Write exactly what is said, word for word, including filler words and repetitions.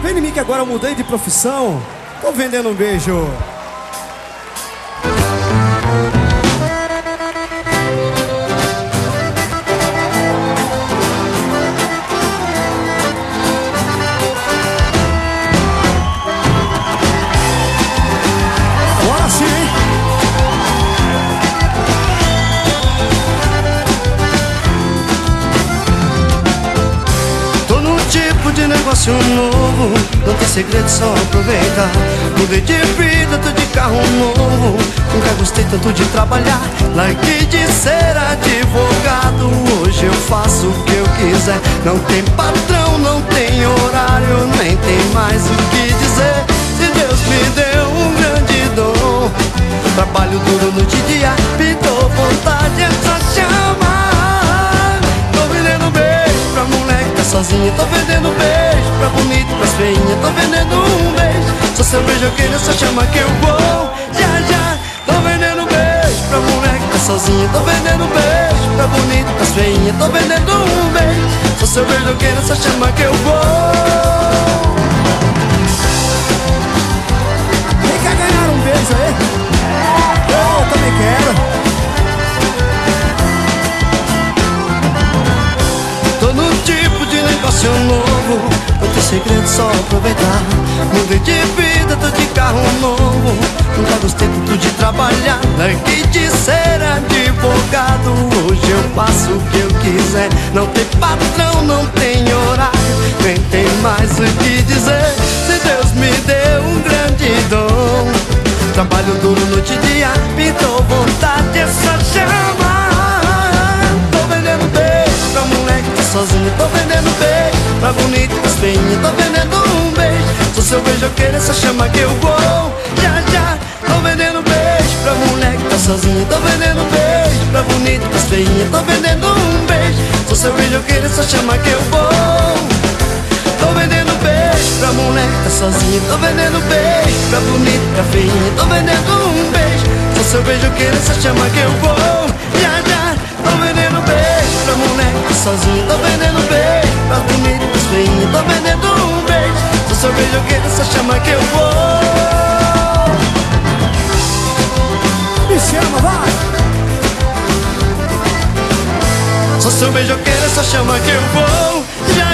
Vem em mim que agora eu mudei de profissão. Tô vendendo um beijo. Agora sim, hein? Tô num tipo de negócio novo, não tem segredo, só aproveitar. Mudei de vida, tô de carro novo, nunca gostei tanto de trabalhar. Larguei de ser advogado, hoje eu faço o que eu quiser. Não tem patrão, não tem horário, nem tem mais o que dizer. Se Deus me deu um grande dom, trabalho duro noite e dia, pintou vontade, é só chamar. Tô vendendo beijo pra moleque que tá sozinha, tô vendendo beijo pra bonito, pras feinhas, tô vendendo um beijo. Só seu beijo eu queria, só chama que eu vou. Já, já, tô vendendo beijo pra moleque que tá sozinha, tô vendendo beijo pra bonito, pras feinhas, tô vendendo um beijo. Só seu beijo eu queria, só chama que eu vou. Quem quer ganhar um beijo aí? Eu também quero. Tô num tipo de negócio novo, não tem segredo, só aproveitar. Mudei de vida, tô de carro novo, nunca gostei tanto de trabalhar. Larguei de ser advogado, hoje eu faço o que eu quiser. Não tem patrão, não tem horário, nem tem mais o que dizer. Se Deus me deu um grande dom, trabalho duro noite e dia, pintou vontade, é só chamar. Tô vendendo beijo pra moleque que tá sozinho, tô vendendo beijo pra bonito, pras feinhas, tô vendendo um beijo. Se seu beijo eu querer, só chama que eu vou. Já, já, tô vendendo beijo pra moleque que tá sozinho, tô vendendo beijo pra bonito, pras feinhas, tô vendendo um beijo. Se seu beijo eu querer, só chama que eu vou. Tô vendendo beijo pra moleque que tá sozinho, tô vendendo beijo pra bonito, pra feinha, tô vendendo um beijo. Se seu beijo eu querer, só chama que eu vou. Já, já, tô vendendo beijo pra moleque que tá sozinho, tô vendendo beijo pra bonito, pras feinhas, tô vendendo um beijo. Se seu beijo eu querer, só chama que eu vou. Me chama, vai! Só seu beijo eu querer, só chama que eu vou. Já,